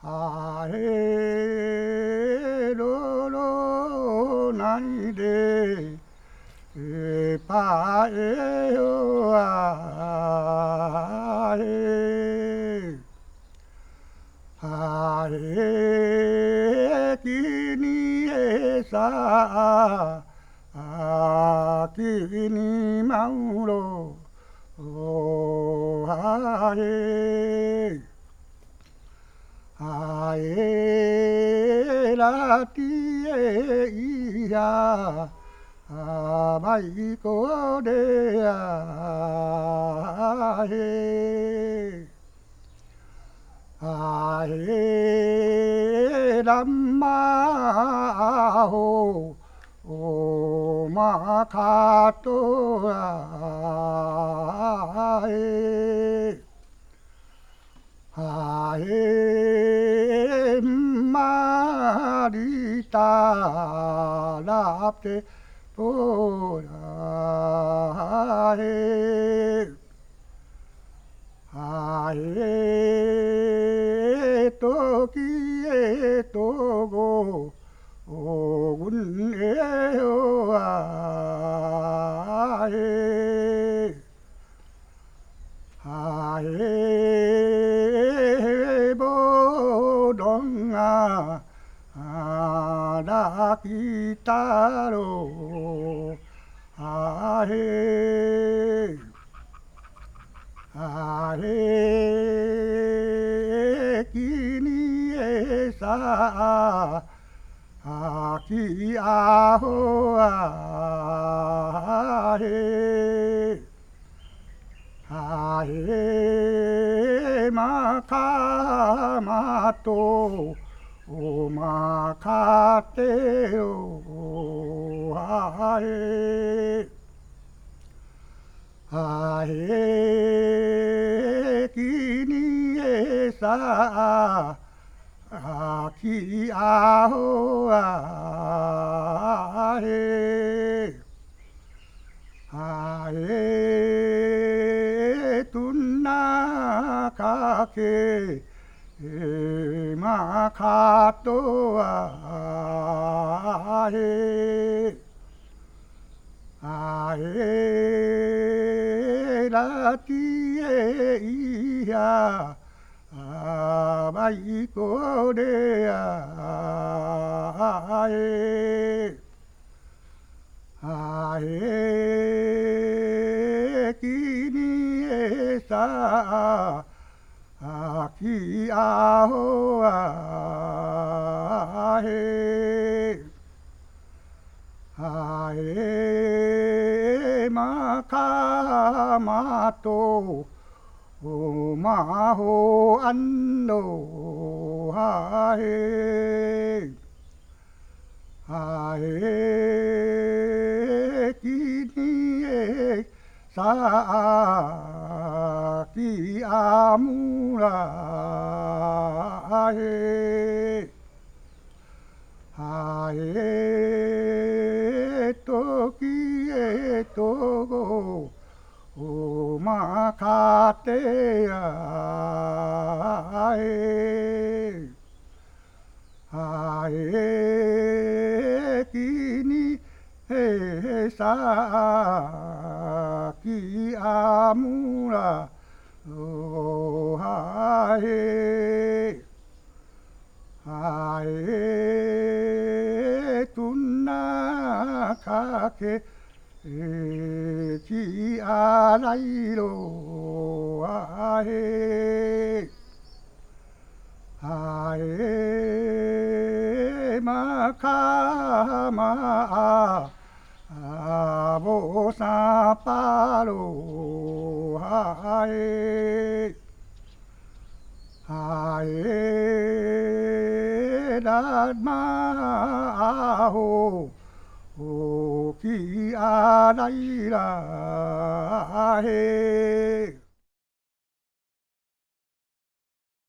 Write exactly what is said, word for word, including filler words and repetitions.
はえろろないでえぱえよあえはえきにえさあきにまうろはえあえらてえいやあまいこであえあえらんまほおまかとあえあえんまりたらてとらえあえときえとごおぐんえよあえあえぼどんがあらきたろあえあれきにえさあきあほあえあえまかまとおまかてよあえあえきにえさあきあほあえあえとなかけえまかとあえあえらてえいやあばいこであえあえきにえさあきあほあえあえまかまとおまほあんのはえあえきにえさきあむらえあえときえとごおまかてやえあえきにえさきあむらおはえあえとなかけえきあらいろあえあえまかまあぼさぱろあえあえらまほおきあらいらへ